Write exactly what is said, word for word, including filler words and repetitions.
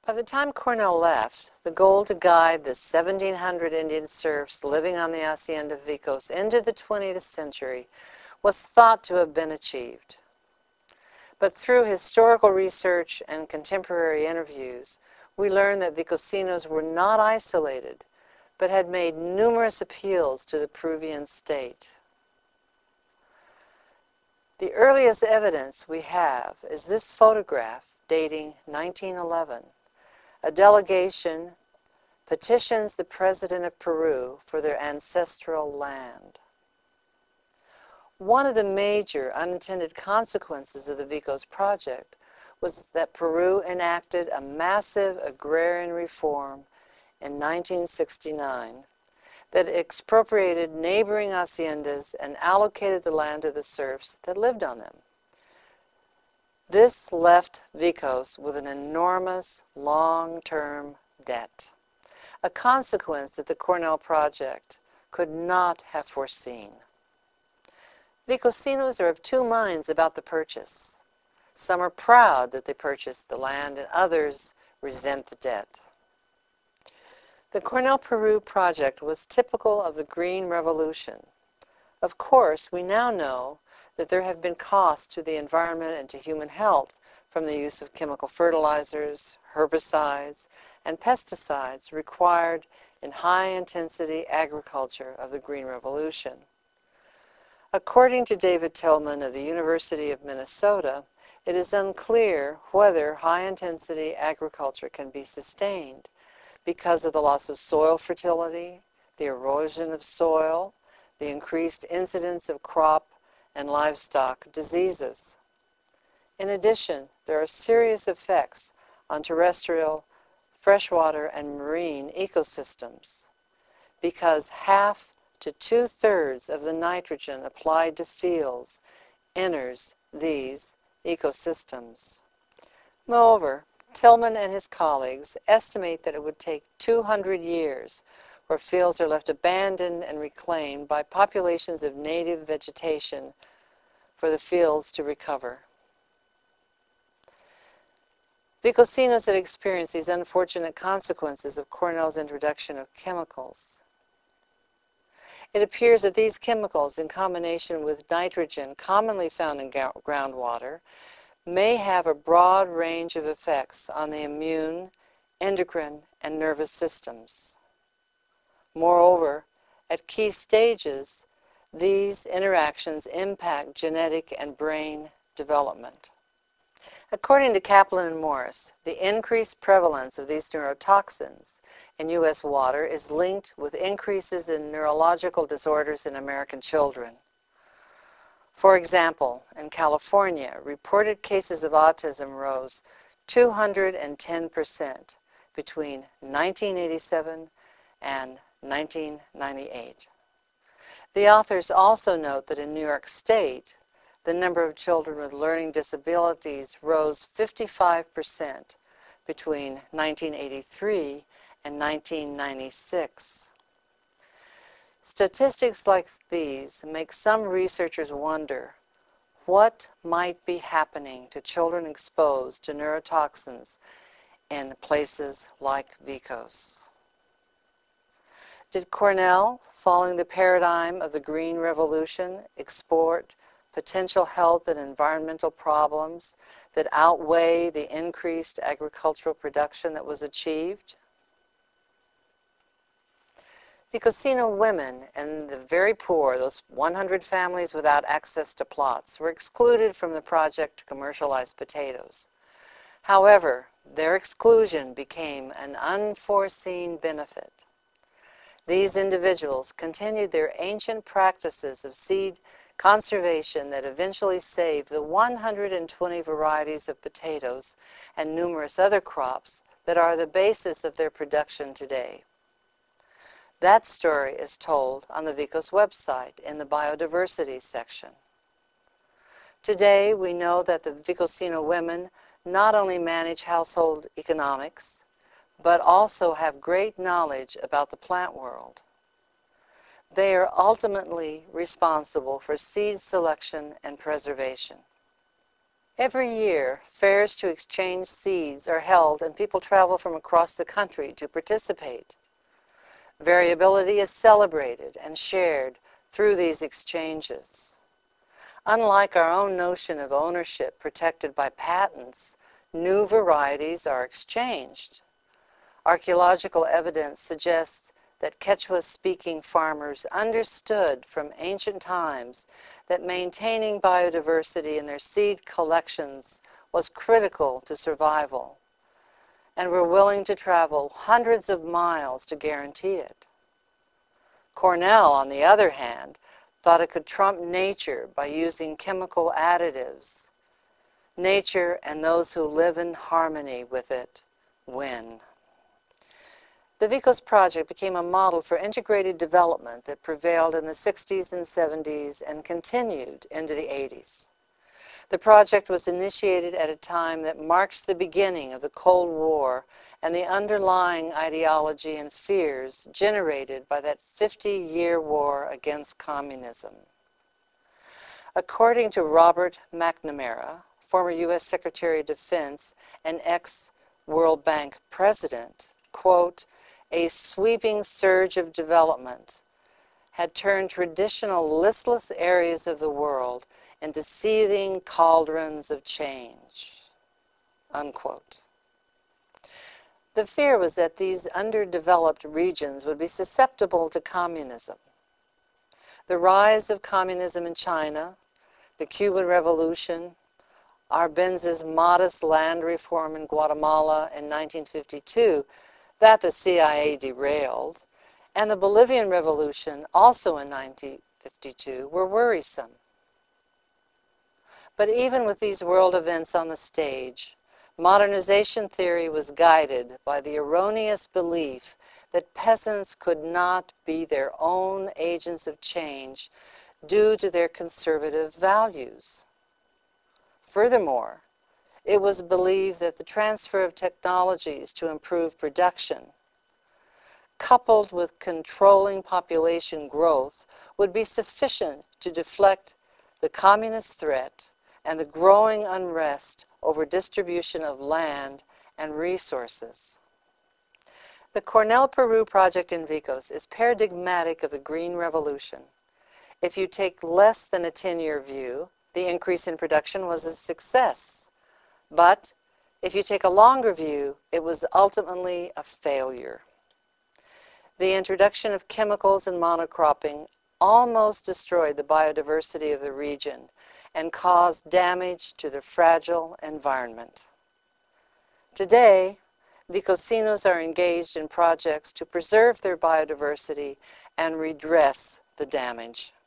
By the time Cornell left, the goal to guide the seventeen hundred Indian serfs living on the Hacienda of Vicos into the twentieth century was thought to have been achieved. But through historical research and contemporary interviews, we learned that Vicosinos were not isolated, but had made numerous appeals to the Peruvian state. The earliest evidence we have is this photograph dating nineteen eleven. A delegation petitions the president of Peru for their ancestral land. One of the major unintended consequences of the Vicos project was that Peru enacted a massive agrarian reform in nineteen sixty-nine that expropriated neighboring haciendas and allocated the land to the serfs that lived on them. This left Vicos with an enormous long-term debt, a consequence that the Cornell Project could not have foreseen. Vicosinos are of two minds about the purchase. Some are proud that they purchased the land, and others resent the debt. The Cornell Peru project was typical of the Green Revolution. Of course, we now know that there have been costs to the environment and to human health from the use of chemical fertilizers, herbicides, and pesticides required in high-intensity agriculture of the Green Revolution. According to David Tillman of the University of Minnesota, it is unclear whether high-intensity agriculture can be sustained because of the loss of soil fertility, the erosion of soil, the increased incidence of crop and livestock diseases. In addition, there are serious effects on terrestrial, freshwater, and marine ecosystems because half to two-thirds of the nitrogen applied to fields enters these ecosystems. Moreover, Tillman and his colleagues estimate that it would take two hundred years where fields are left abandoned and reclaimed by populations of native vegetation for the fields to recover. Vicosinos have experienced these unfortunate consequences of Cornell's introduction of chemicals. It appears that these chemicals, in combination with nitrogen commonly found in groundwater, may have a broad range of effects on the immune, endocrine, and nervous systems. Moreover, at key stages, these interactions impact genetic and brain development. According to Kaplan and Morris, the increased prevalence of these neurotoxins in U S water is linked with increases in neurological disorders in American children. For example, in California, reported cases of autism rose two hundred ten percent between nineteen eighty-seven and nineteen ninety-eight. The authors also note that in New York State, the number of children with learning disabilities rose fifty-five percent between nineteen eighty-three and nineteen ninety-six. Statistics like these make some researchers wonder what might be happening to children exposed to neurotoxins in places like Vicos. Did Cornell, following the paradigm of the Green Revolution, export potential health and environmental problems that outweigh the increased agricultural production that was achieved? Vicosino women and the very poor, those one hundred families without access to plots, were excluded from the project to commercialize potatoes. However, their exclusion became an unforeseen benefit. These individuals continued their ancient practices of seed conservation that eventually saved the one hundred twenty varieties of potatoes and numerous other crops that are the basis of their production today. That story is told on the Vicos website in the biodiversity section. Today, we know that the Vicosino women not only manage household economics, but also have great knowledge about the plant world. They are ultimately responsible for seed selection and preservation. Every year, fairs to exchange seeds are held and people travel from across the country to participate. Variability is celebrated and shared through these exchanges. Unlike our own notion of ownership protected by patents, new varieties are exchanged. Archaeological evidence suggests that Quechua-speaking farmers understood from ancient times that maintaining biodiversity in their seed collections was critical to survival, and were willing to travel hundreds of miles to guarantee it. Cornell, on the other hand, thought it could trump nature by using chemical additives. Nature and those who live in harmony with it win. The VICOS project became a model for integrated development that prevailed in the sixties and seventies and continued into the eighties. The project was initiated at a time that marks the beginning of the Cold War and the underlying ideology and fears generated by that fifty-year war against communism. According to Robert McNamara, former U S Secretary of Defense and ex-World Bank president, quote, "A sweeping surge of development had turned traditional listless areas of the world into seething cauldrons of change," unquote. The fear was that these underdeveloped regions would be susceptible to communism. The rise of communism in China, the Cuban Revolution, Arbenz's modest land reform in Guatemala in nineteen fifty-two that the C I A derailed, and the Bolivian Revolution, also in nineteen fifty-two, were worrisome. But even with these world events on the stage, modernization theory was guided by the erroneous belief that peasants could not be their own agents of change due to their conservative values. Furthermore, it was believed that the transfer of technologies to improve production, coupled with controlling population growth, would be sufficient to deflect the communist threat and the growing unrest over distribution of land and resources. The Cornell Peru project in VICOS is paradigmatic of the Green Revolution. If you take less than a ten-year view, the increase in production was a success. But if you take a longer view, it was ultimately a failure. The introduction of chemicals and monocropping almost destroyed the biodiversity of the region and caused damage to the fragile environment. Today, Vicosinos are engaged in projects to preserve their biodiversity and redress the damage.